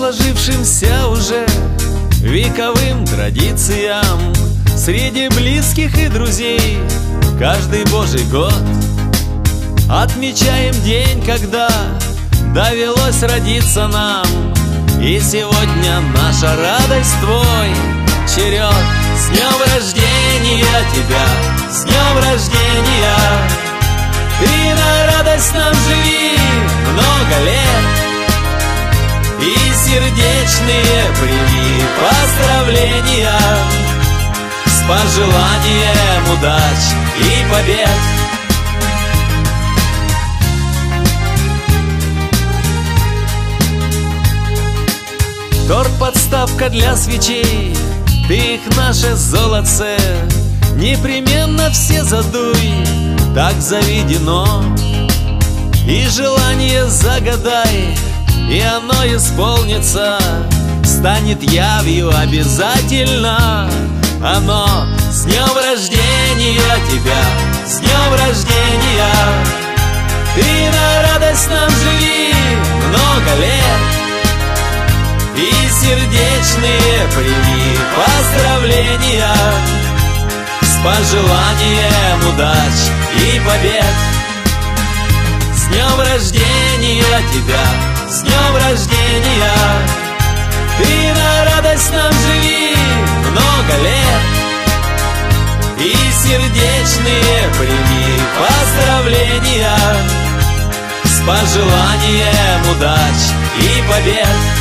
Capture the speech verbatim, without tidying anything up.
сложившимся уже вековым традициям среди близких и друзей каждый божий год отмечаем день, когда довелось родиться нам. И сегодня наша радость твой черед. С днем рождения тебя, с днем рождения! Ты на радость нам живи много лет, и сердечные прими поздравления с пожеланием удач и побед. Торт, подставка для свечей, ты их наше золотце, непременно все задуй, так заведено. И желание загадай, и оно исполнится, станет явью обязательно оно. С днем рождения тебя, с днем рождения! Ты на радость нам живи много лет, и сердечные прими поздравления с пожеланием удач и побед. С днем рождения тебя, с днем рождения! Ты на радость нам живи много лет, и сердечные прими поздравления с пожеланием удач и побед.